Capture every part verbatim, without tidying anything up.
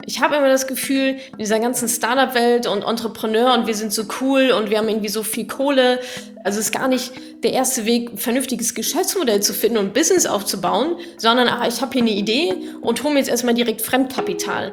Ich habe immer das Gefühl, in dieser ganzen Startup-Welt und Entrepreneur und wir sind so cool und wir haben irgendwie so viel Kohle. Also es ist gar nicht der erste Weg, ein vernünftiges Geschäftsmodell zu finden und ein Business aufzubauen, sondern ach, ich habe hier eine Idee und hole mir jetzt erstmal direkt Fremdkapital.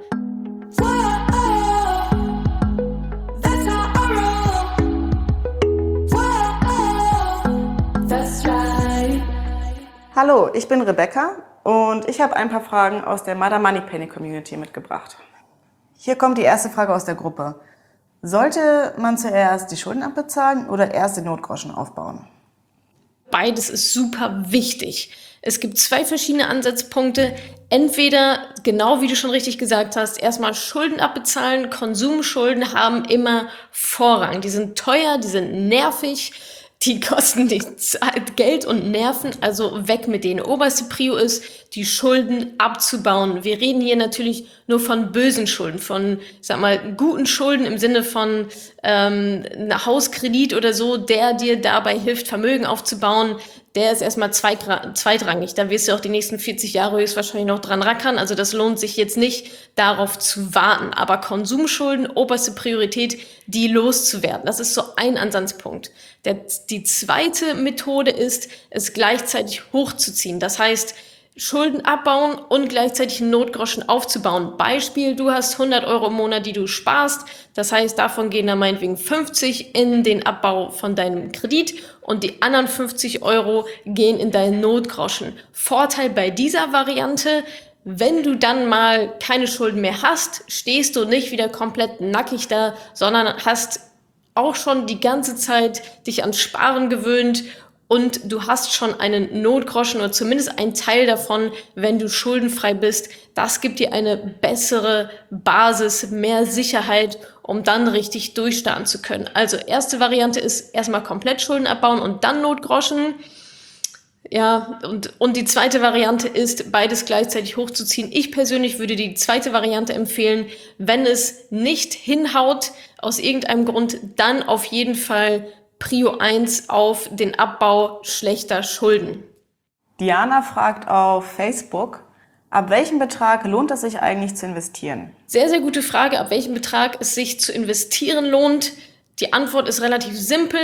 Hallo, ich bin Rebecca und ich habe ein paar Fragen aus der Mother Moneypenny Community mitgebracht. Hier kommt die erste Frage aus der Gruppe. Sollte man zuerst die Schulden abbezahlen oder erst den Notgroschen aufbauen? Beides ist super wichtig. Es gibt zwei verschiedene Ansatzpunkte. Entweder, genau wie du schon richtig gesagt hast, erstmal Schulden abbezahlen. Konsumschulden haben immer Vorrang. Die sind teuer, die sind nervig, die kosten die Zeit, Geld und Nerven, also weg mit denen. Oberste Prio ist, die Schulden abzubauen. Wir reden hier natürlich nur von bösen Schulden, von, sag mal, guten Schulden im Sinne von ähm, einem Hauskredit oder so, der dir dabei hilft, Vermögen aufzubauen. Der ist erstmal zweitrangig. Da wirst du auch die nächsten vierzig Jahre höchstwahrscheinlich noch dran rackern. Also das lohnt sich jetzt nicht, darauf zu warten. Aber Konsumschulden, oberste Priorität, die loszuwerden. Das ist so ein Ansatzpunkt. Der, die zweite Methode ist, es gleichzeitig hochzuziehen. Das heißt, Schulden abbauen und gleichzeitig einen Notgroschen aufzubauen. Beispiel, du hast hundert Euro im Monat, die du sparst. Das heißt, davon gehen dann meinetwegen fünfzig in den Abbau von deinem Kredit und die anderen fünfzig Euro gehen in deinen Notgroschen. Vorteil bei dieser Variante: Wenn du dann mal keine Schulden mehr hast, stehst du nicht wieder komplett nackig da, sondern hast auch schon die ganze Zeit dich ans Sparen gewöhnt. Und du hast schon einen Notgroschen oder zumindest einen Teil davon, wenn du schuldenfrei bist. Das gibt dir eine bessere Basis, mehr Sicherheit, um dann richtig durchstarten zu können. Also erste Variante ist erstmal komplett Schulden abbauen und dann Notgroschen. Ja, und, und die zweite Variante ist, beides gleichzeitig hochzuziehen. Ich persönlich würde die zweite Variante empfehlen. Wenn es nicht hinhaut, aus irgendeinem Grund, dann auf jeden Fall Prio eins auf den Abbau schlechter Schulden. Diana fragt auf Facebook, ab welchem Betrag lohnt es sich eigentlich zu investieren? Sehr, sehr gute Frage, ab welchem Betrag es sich zu investieren lohnt. Die Antwort ist relativ simpel.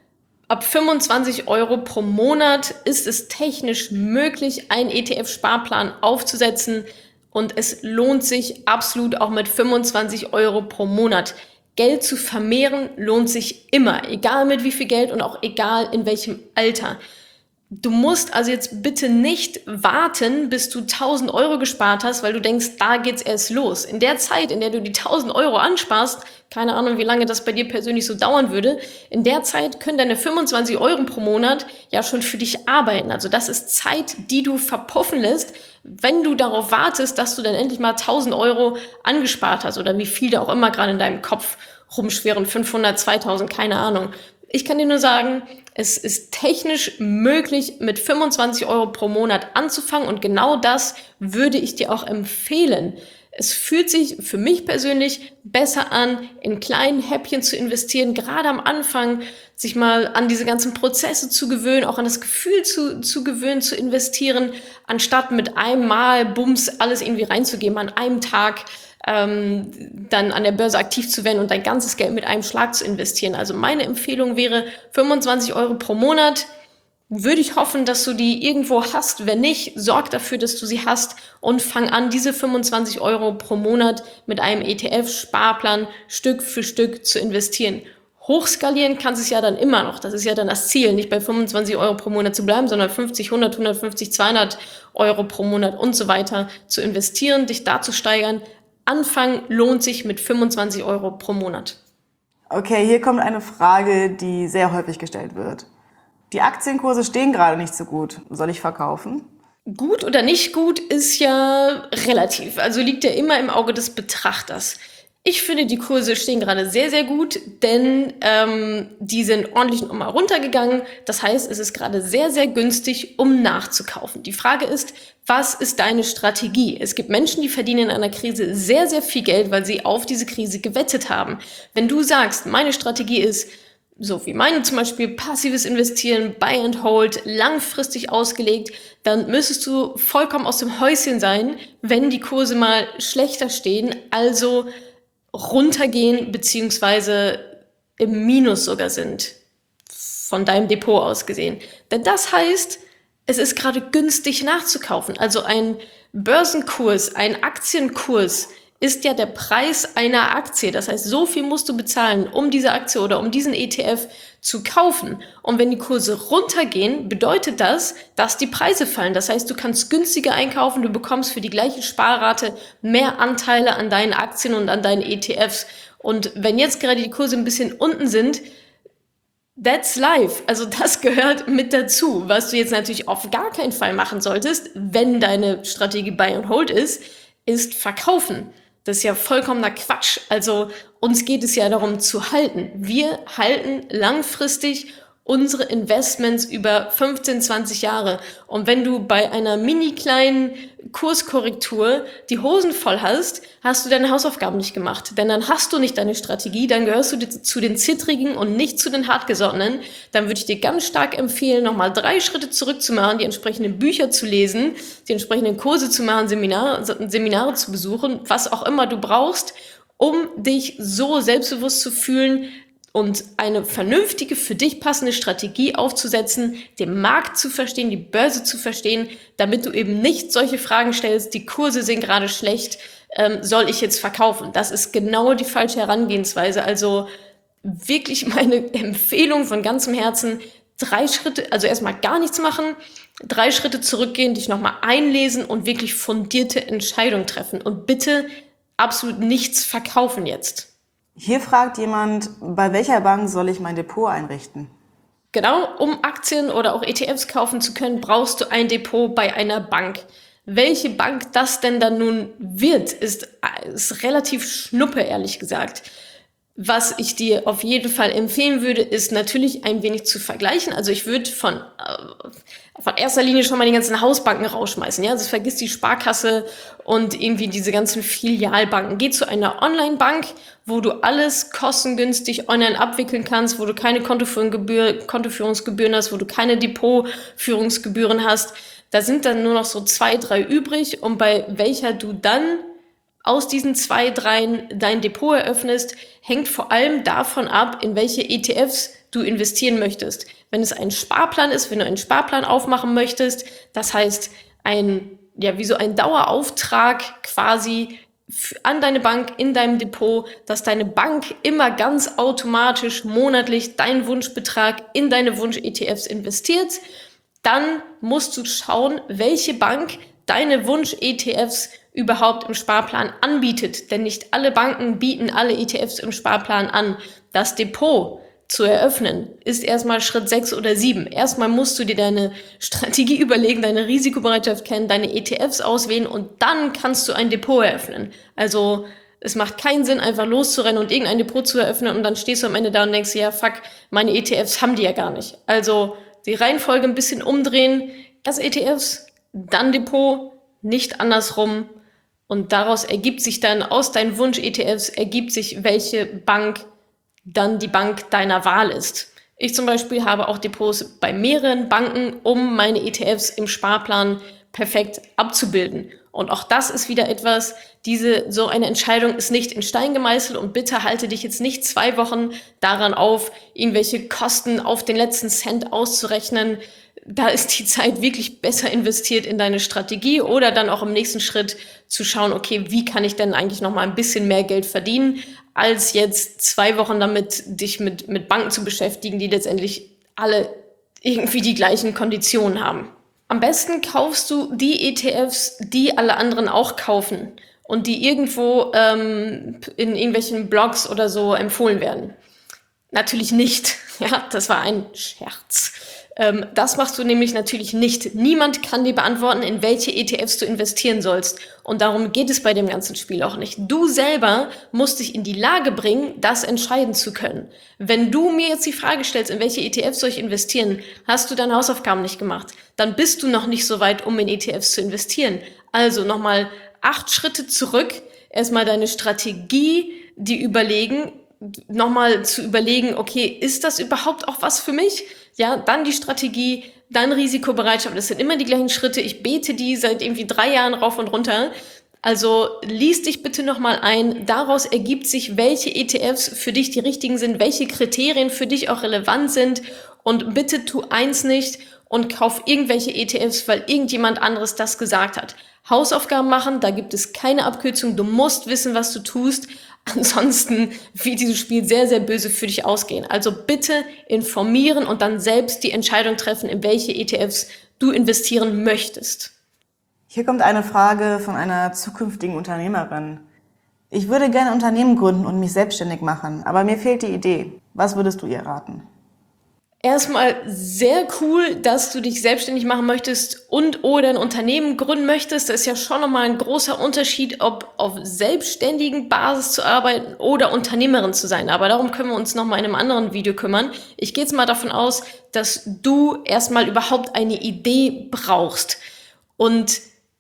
Ab fünfundzwanzig Euro pro Monat ist es technisch möglich, einen E T F-Sparplan aufzusetzen. Und es lohnt sich absolut auch mit fünfundzwanzig Euro pro Monat. Geld zu vermehren lohnt sich immer, egal mit wie viel Geld und auch egal in welchem Alter. Du musst also jetzt bitte nicht warten, bis du tausend Euro gespart hast, weil du denkst, da geht's erst los. In der Zeit, in der du die tausend Euro ansparst, keine Ahnung, wie lange das bei dir persönlich so dauern würde, in der Zeit können deine fünfundzwanzig Euro pro Monat ja schon für dich arbeiten. Also das ist Zeit, die du verpuffen lässt, wenn du darauf wartest, dass du dann endlich mal tausend Euro angespart hast oder wie viel da auch immer gerade in deinem Kopf rumschwirren, fünfhundert, zweitausend, keine Ahnung. Ich kann dir nur sagen, es ist technisch möglich, mit fünfundzwanzig Euro pro Monat anzufangen und genau das würde ich dir auch empfehlen. Es fühlt sich für mich persönlich besser an, in kleinen Häppchen zu investieren, gerade am Anfang sich mal an diese ganzen Prozesse zu gewöhnen, auch an das Gefühl zu, zu gewöhnen, zu investieren, anstatt mit einem Mal, bums, alles irgendwie reinzugeben, an einem Tag ähm, dann an der Börse aktiv zu werden und dein ganzes Geld mit einem Schlag zu investieren. Also meine Empfehlung wäre fünfundzwanzig Euro pro Monat. Würde ich hoffen, dass du die irgendwo hast. Wenn nicht, sorg dafür, dass du sie hast und fang an, diese fünfundzwanzig Euro pro Monat mit einem E T F-Sparplan Stück für Stück zu investieren. Hochskalieren kannst du es ja dann immer noch. Das ist ja dann das Ziel, nicht bei fünfundzwanzig Euro pro Monat zu bleiben, sondern fünfzig, hundert, hundertfünfzig, zweihundert Euro pro Monat und so weiter zu investieren, dich da zu steigern. Anfang lohnt sich mit fünfundzwanzig Euro pro Monat. Okay, hier kommt eine Frage, die sehr häufig gestellt wird. Die Aktienkurse stehen gerade nicht so gut. Soll ich verkaufen? Gut oder nicht gut ist ja relativ. Also liegt ja immer im Auge des Betrachters. Ich finde, die Kurse stehen gerade sehr, sehr gut, denn ähm, die sind ordentlich nochmal runtergegangen. Das heißt, es ist gerade sehr, sehr günstig, um nachzukaufen. Die Frage ist, was ist deine Strategie? Es gibt Menschen, die verdienen in einer Krise sehr, sehr viel Geld, weil sie auf diese Krise gewettet haben. Wenn du sagst, meine Strategie ist, so wie meine zum Beispiel, passives Investieren, Buy and Hold, langfristig ausgelegt, dann müsstest du vollkommen aus dem Häuschen sein, wenn die Kurse mal schlechter stehen, also runtergehen beziehungsweise im Minus sogar sind, von deinem Depot aus gesehen. Denn das heißt, es ist gerade günstig nachzukaufen. Also ein Börsenkurs, ein Aktienkurs ist ja der Preis einer Aktie. Das heißt, so viel musst du bezahlen, um diese Aktie oder um diesen E T F zu kaufen. Und wenn die Kurse runtergehen, bedeutet das, dass die Preise fallen. Das heißt, du kannst günstiger einkaufen, du bekommst für die gleiche Sparrate mehr Anteile an deinen Aktien und an deinen E T Fs. Und wenn jetzt gerade die Kurse ein bisschen unten sind, that's life. Also das gehört mit dazu. Was du jetzt natürlich auf gar keinen Fall machen solltest, wenn deine Strategie Buy and Hold ist, ist verkaufen. Das ist ja vollkommener Quatsch. Also uns geht es ja darum zu halten. Wir halten langfristig unsere Investments über fünfzehn, zwanzig Jahre. Und wenn du bei einer mini kleinen Kurskorrektur die Hosen voll hast, hast du deine Hausaufgaben nicht gemacht. Denn dann hast du nicht deine Strategie, dann gehörst du zu den Zittrigen und nicht zu den Hartgesottenen. Dann würde ich dir ganz stark empfehlen, nochmal drei Schritte zurückzumachen, die entsprechenden Bücher zu lesen, die entsprechenden Kurse zu machen, Seminare, Seminare zu besuchen, was auch immer du brauchst, um dich so selbstbewusst zu fühlen, und eine vernünftige, für dich passende Strategie aufzusetzen, den Markt zu verstehen, die Börse zu verstehen, damit du eben nicht solche Fragen stellst, die Kurse sind gerade schlecht, ähm, soll ich jetzt verkaufen? Das ist genau die falsche Herangehensweise. Also wirklich meine Empfehlung von ganzem Herzen, drei Schritte, also erstmal gar nichts machen, drei Schritte zurückgehen, dich nochmal einlesen und wirklich fundierte Entscheidungen treffen. Und bitte absolut nichts verkaufen jetzt. Hier fragt jemand, bei welcher Bank soll ich mein Depot einrichten? Genau, um Aktien oder auch E T Fs kaufen zu können, brauchst du ein Depot bei einer Bank. Welche Bank das denn dann nun wird, ist, ist relativ schnuppe, ehrlich gesagt. Was ich dir auf jeden Fall empfehlen würde, ist natürlich ein wenig zu vergleichen. Also ich würde von, äh, von erster Linie schon mal die ganzen Hausbanken rausschmeißen. Ja? Also vergiss die Sparkasse und irgendwie diese ganzen Filialbanken. Geh zu einer Online-Bank, wo du alles kostengünstig online abwickeln kannst, wo du keine Kontoführungsgebühr, Kontoführungsgebühren hast, wo du keine Depotführungsgebühren hast. Da sind dann nur noch so zwei, drei übrig, und bei welcher du dann aus diesen zwei, dreien dein Depot eröffnest, hängt vor allem davon ab, in welche E T Fs du investieren möchtest. Wenn es ein Sparplan ist, wenn du einen Sparplan aufmachen möchtest, das heißt ein, ja, wie so ein Dauerauftrag quasi an deine Bank in deinem Depot, dass deine Bank immer ganz automatisch monatlich deinen Wunschbetrag in deine Wunsch-E T Fs investiert, dann musst du schauen, welche Bank deine Wunsch-E T Fs überhaupt im Sparplan anbietet. Denn nicht alle Banken bieten alle E T Fs im Sparplan an. Das Depot zu eröffnen ist erstmal Schritt sechs oder sieben. Erstmal musst du dir deine Strategie überlegen, deine Risikobereitschaft kennen, deine E T Fs auswählen, und dann kannst du ein Depot eröffnen. Also es macht keinen Sinn, einfach loszurennen und irgendein Depot zu eröffnen, und dann stehst du am Ende da und denkst, ja fuck, meine E T Fs haben die ja gar nicht. Also die Reihenfolge ein bisschen umdrehen, erst E T Fs, dann Depot, nicht andersrum. Und daraus ergibt sich dann, aus deinen Wunsch-E T Fs, ergibt sich, welche Bank dann die Bank deiner Wahl ist. Ich zum Beispiel habe auch Depots bei mehreren Banken, um meine E T Fs im Sparplan perfekt abzubilden. Und auch das ist wieder etwas, diese, so eine Entscheidung ist nicht in Stein gemeißelt, und bitte halte dich jetzt nicht zwei Wochen daran auf, irgendwelche Kosten auf den letzten Cent auszurechnen. Da ist die Zeit wirklich besser investiert in deine Strategie, oder dann auch im nächsten Schritt zu schauen, okay, wie kann ich denn eigentlich noch mal ein bisschen mehr Geld verdienen, als jetzt zwei Wochen damit dich mit, mit Banken zu beschäftigen, die letztendlich alle irgendwie die gleichen Konditionen haben. Am besten kaufst du die E T Fs, die alle anderen auch kaufen und die irgendwo ähm, in irgendwelchen Blogs oder so empfohlen werden. Natürlich nicht. Ja, das war ein Scherz. Ähm, das machst du nämlich natürlich nicht. Niemand kann dir beantworten, in welche E T Fs du investieren sollst. Und darum geht es bei dem ganzen Spiel auch nicht. Du selber musst dich in die Lage bringen, das entscheiden zu können. Wenn du mir jetzt die Frage stellst, in welche E T Fs soll ich investieren, hast du deine Hausaufgaben nicht gemacht. Dann bist du noch nicht so weit, um in E T Fs zu investieren. Also nochmal acht Schritte zurück. Erstmal deine Strategie, die überlegen, nochmal zu überlegen, okay, ist das überhaupt auch was für mich? Ja, dann die Strategie, dann Risikobereitschaft. Das sind immer die gleichen Schritte. Ich bete die seit irgendwie drei Jahren rauf und runter. Also lies dich bitte nochmal ein. Daraus ergibt sich, welche E T Fs für dich die richtigen sind, welche Kriterien für dich auch relevant sind. Und bitte tu eins nicht und kauf irgendwelche E T Fs, weil irgendjemand anderes das gesagt hat. Hausaufgaben machen, da gibt es keine Abkürzung. Du musst wissen, was du tust. Ansonsten wird dieses Spiel sehr, sehr böse für dich ausgehen. Also bitte informieren und dann selbst die Entscheidung treffen, in welche E T Fs du investieren möchtest. Hier kommt eine Frage von einer zukünftigen Unternehmerin. Ich würde gerne Unternehmen gründen und mich selbstständig machen, aber mir fehlt die Idee. Was würdest du ihr raten? Erstmal sehr cool, dass du dich selbstständig machen möchtest und oder ein Unternehmen gründen möchtest. Das ist ja schon nochmal ein großer Unterschied, ob auf selbstständigen Basis zu arbeiten oder Unternehmerin zu sein. Aber darum können wir uns nochmal in einem anderen Video kümmern. Ich gehe jetzt mal davon aus, dass du erstmal überhaupt eine Idee brauchst. Und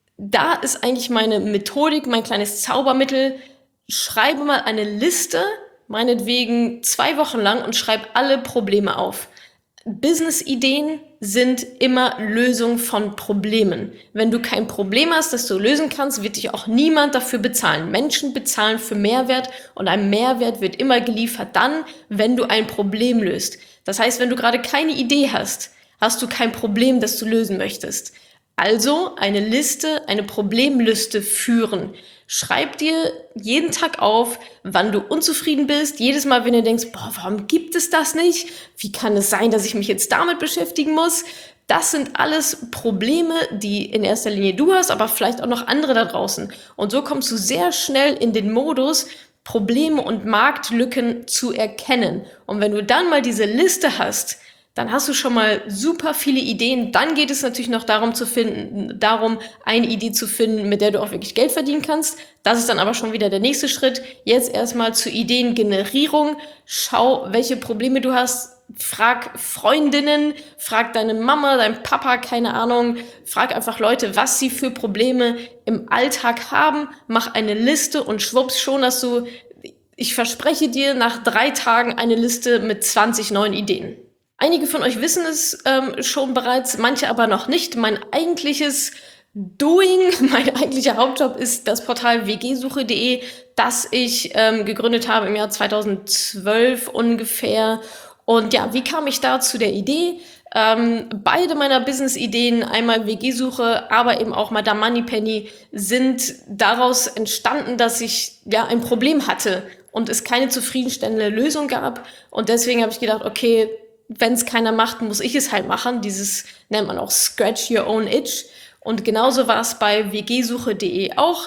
da ist eigentlich meine Methodik, mein kleines Zaubermittel. Schreibe mal eine Liste, meinetwegen zwei Wochen lang, und schreib alle Probleme auf. Business-Ideen sind immer Lösung von Problemen. Wenn du kein Problem hast, das du lösen kannst, wird dich auch niemand dafür bezahlen. Menschen bezahlen für Mehrwert und ein Mehrwert wird immer geliefert dann, wenn du ein Problem löst. Das heißt, wenn du gerade keine Idee hast, hast du kein Problem, das du lösen möchtest. Also eine Liste, eine Problemliste führen. Schreib dir jeden Tag auf, wann du unzufrieden bist. Jedes Mal, wenn du denkst, boah, warum gibt es das nicht? Wie kann es sein, dass ich mich jetzt damit beschäftigen muss? Das sind alles Probleme, die in erster Linie du hast, aber vielleicht auch noch andere da draußen. Und so kommst du sehr schnell in den Modus, Probleme und Marktlücken zu erkennen. Und wenn du dann mal diese Liste hast, dann hast du schon mal super viele Ideen. Dann geht es natürlich noch darum zu finden, darum, eine Idee zu finden, mit der du auch wirklich Geld verdienen kannst. Das ist dann aber schon wieder der nächste Schritt. Jetzt erstmal zur Ideengenerierung. Schau, welche Probleme du hast. Frag Freundinnen, frag deine Mama, dein Papa, keine Ahnung. Frag einfach Leute, was sie für Probleme im Alltag haben. Mach eine Liste und schwupps, schon hast du, ich verspreche dir, nach drei Tagen eine Liste mit zwanzig neuen Ideen. Einige von euch wissen es ähm, schon bereits, manche aber noch nicht. Mein eigentliches Doing, mein eigentlicher Hauptjob ist das Portal w g suche punkt de, das ich ähm, gegründet habe im Jahr zweitausendzwölf ungefähr. Und ja, wie kam ich da zu der Idee? Ähm, beide meiner Business-Ideen, einmal W G-Suche, aber eben auch Madame Moneypenny, sind daraus entstanden, dass ich ja ein Problem hatte und es keine zufriedenstellende Lösung gab. Und deswegen habe ich gedacht, okay, wenn es keiner macht, muss ich es halt machen. Dieses nennt man auch Scratch Your Own Itch. Und genauso war es bei w g suche punkt de auch.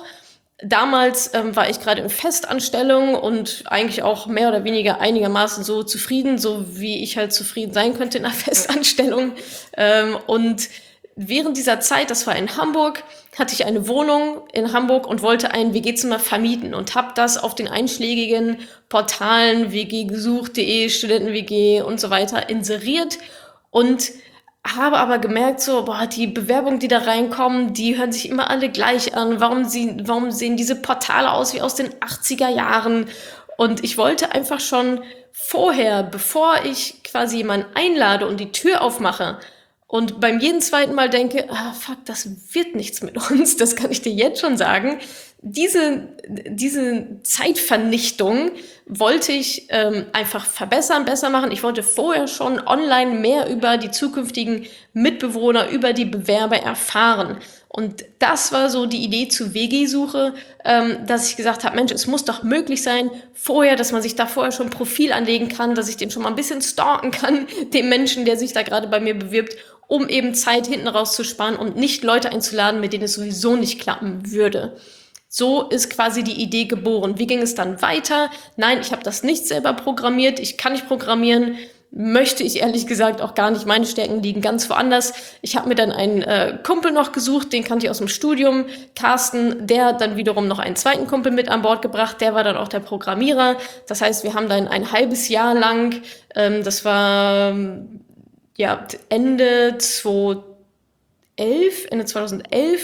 Damals ähm, war ich gerade in Festanstellung und eigentlich auch mehr oder weniger einigermaßen so zufrieden, so wie ich halt zufrieden sein könnte in einer Festanstellung. Ähm, und während dieser Zeit, das war in Hamburg, hatte ich eine Wohnung in Hamburg und wollte ein W G-Zimmer vermieten und habe das auf den einschlägigen Portalen w g gesucht punkt de, Studenten-W G und so weiter inseriert und habe aber gemerkt, so, boah, die Bewerbungen, die da reinkommen, die hören sich immer alle gleich an. Warum, sie, warum sehen diese Portale aus wie aus den achtziger Jahren? Und ich wollte einfach schon vorher, bevor ich quasi jemanden einlade und die Tür aufmache, und beim jeden zweiten Mal denke, ah, fuck, das wird nichts mit uns, das kann ich dir jetzt schon sagen. Diese, diese Zeitvernichtung wollte ich ähm, einfach verbessern, besser machen. Ich wollte vorher schon online mehr über die zukünftigen Mitbewohner, über die Bewerber erfahren. Und das war so die Idee zu W G-Suche, ähm, dass ich gesagt habe, Mensch, es muss doch möglich sein, vorher, dass man sich da vorher schon ein Profil anlegen kann, dass ich den schon mal ein bisschen stalken kann, dem Menschen, der sich da gerade bei mir bewirbt, um eben Zeit hinten raus zu sparen und nicht Leute einzuladen, mit denen es sowieso nicht klappen würde. So ist quasi die Idee geboren. Wie ging es dann weiter? Nein, ich habe das nicht selber programmiert. Ich kann nicht programmieren. Möchte ich ehrlich gesagt auch gar nicht. Meine Stärken liegen ganz woanders. Ich habe mir dann einen äh, Kumpel noch gesucht, den kannte ich aus dem Studium, Carsten, der hat dann wiederum noch einen zweiten Kumpel mit an Bord gebracht, der war dann auch der Programmierer. Das heißt, wir haben dann ein halbes Jahr lang, ähm, das war ja Ende zweitausendelf, Ende zweitausendelf,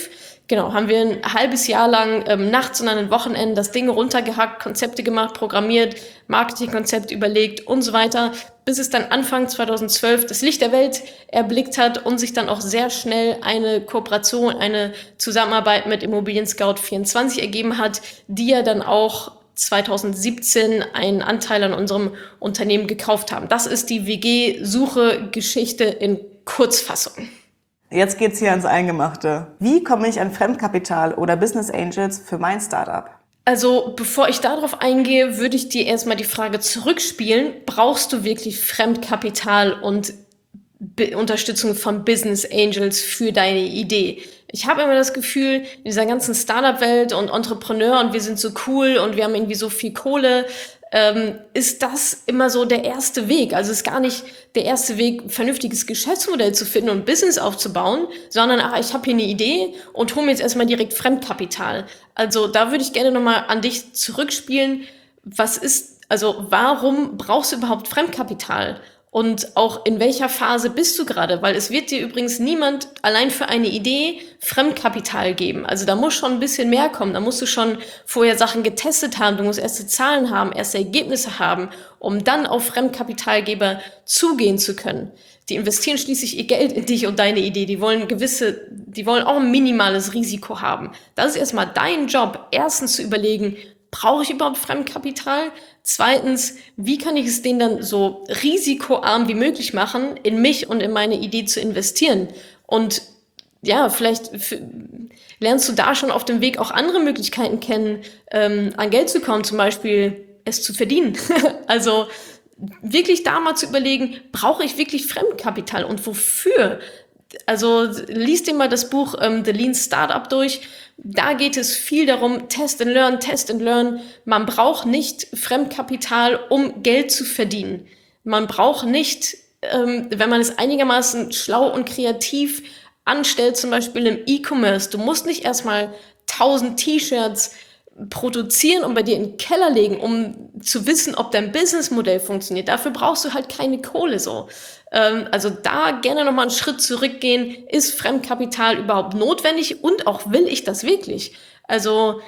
Genau, haben wir ein halbes Jahr lang ähm, nachts und an den Wochenenden das Ding runtergehackt, Konzepte gemacht, programmiert, Marketingkonzept überlegt und so weiter, bis es dann Anfang zweitausendzwölf das Licht der Welt erblickt hat und sich dann auch sehr schnell eine Kooperation, eine Zusammenarbeit mit Immobilien Scout vierundzwanzig ergeben hat, die ja dann auch zweitausendsiebzehn einen Anteil an unserem Unternehmen gekauft haben. Das ist die W G-Suche-Geschichte in Kurzfassung. Jetzt geht's hier ans Eingemachte. Wie komme ich an Fremdkapital oder Business Angels für mein Startup? Also, bevor ich darauf eingehe, würde ich dir erstmal die Frage zurückspielen. Brauchst du wirklich Fremdkapital und Be- Unterstützung von Business Angels für deine Idee? Ich habe immer das Gefühl, in dieser ganzen Startup-Welt und Entrepreneur und wir sind so cool und wir haben irgendwie so viel Kohle, ähm, ist das immer so der erste Weg. Also ist gar nicht der erste Weg, ein vernünftiges Geschäftsmodell zu finden und ein Business aufzubauen, sondern ach, ich habe hier eine Idee und hole mir jetzt erstmal direkt Fremdkapital. Also da würde ich gerne nochmal an dich zurückspielen. Was ist, also warum brauchst du überhaupt Fremdkapital? Und auch in welcher Phase bist du gerade? Weil es wird dir übrigens niemand allein für eine Idee Fremdkapital geben. Also da muss schon ein bisschen mehr kommen. Da musst du schon vorher Sachen getestet haben. Du musst erste Zahlen haben, erste Ergebnisse haben, um dann auf Fremdkapitalgeber zugehen zu können. Die investieren schließlich ihr Geld in dich und deine Idee. Die wollen gewisse, die wollen auch ein minimales Risiko haben. Das ist erstmal dein Job, erstens zu überlegen, brauche ich überhaupt Fremdkapital? Zweitens, wie kann ich es denen dann so risikoarm wie möglich machen, in mich und in meine Idee zu investieren? Und ja, vielleicht f- lernst du da schon auf dem Weg auch andere Möglichkeiten kennen, ähm, an Geld zu kommen, zum Beispiel es zu verdienen. Also wirklich da mal zu überlegen, brauche ich wirklich Fremdkapital und wofür? Also lies dir mal das Buch ähm, The Lean Startup durch. Da geht es viel darum, Test and Learn, Test and Learn. Man braucht nicht Fremdkapital, um Geld zu verdienen. Man braucht nicht, ähm, wenn man es einigermaßen schlau und kreativ anstellt, zum Beispiel im E-Commerce. Du musst nicht erstmal tausend T-Shirts produzieren und bei dir in den Keller legen, um zu wissen, ob dein Businessmodell funktioniert. Dafür brauchst du halt keine Kohle so. Ähm, also da gerne nochmal einen Schritt zurückgehen. Ist Fremdkapital überhaupt notwendig und auch will ich das wirklich? Also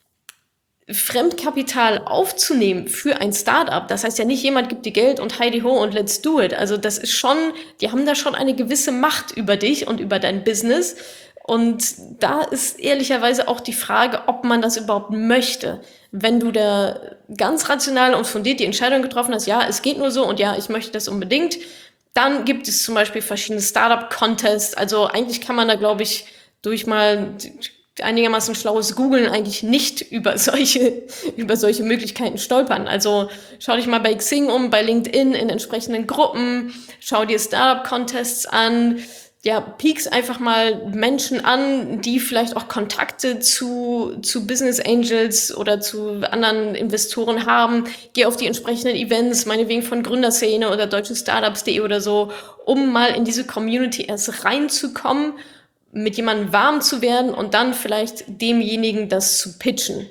Fremdkapital aufzunehmen für ein Startup, das heißt ja nicht, jemand gibt dir Geld und heidi ho und let's do it. Also das ist schon, die haben da schon eine gewisse Macht über dich und über dein Business. Und da ist ehrlicherweise auch die Frage, ob man das überhaupt möchte. Wenn du da ganz rational und fundiert die Entscheidung getroffen hast, ja, es geht nur so und ja, ich möchte das unbedingt, dann gibt es zum Beispiel verschiedene Startup-Contests. Also eigentlich kann man da, glaube ich, durch mal einigermaßen schlaues Googlen eigentlich nicht über solche, über solche Möglichkeiten stolpern. Also schau dich mal bei Xing um, bei LinkedIn in entsprechenden Gruppen, schau dir Startup-Contests an, ja, piekst einfach mal Menschen an, die vielleicht auch Kontakte zu, zu Business Angels oder zu anderen Investoren haben. Geh auf die entsprechenden Events, meinetwegen von Gründerszene oder deutsche Startups punkt de oder so, um mal in diese Community erst reinzukommen, mit jemandem warm zu werden und dann vielleicht demjenigen das zu pitchen.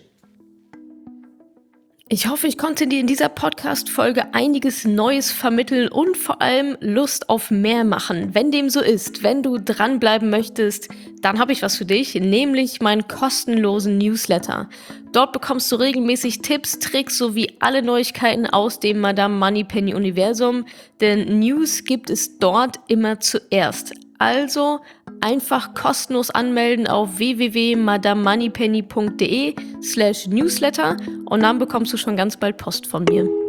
Ich hoffe, ich konnte dir in dieser Podcast-Folge einiges Neues vermitteln und vor allem Lust auf mehr machen. Wenn dem so ist, wenn du dranbleiben möchtest, dann habe ich was für dich, nämlich meinen kostenlosen Newsletter. Dort bekommst du regelmäßig Tipps, Tricks sowie alle Neuigkeiten aus dem Madame Moneypenny Universum, denn News gibt es dort immer zuerst. Also einfach kostenlos anmelden auf w w w punkt madame moneypenny punkt de slash newsletter und dann bekommst du schon ganz bald Post von mir.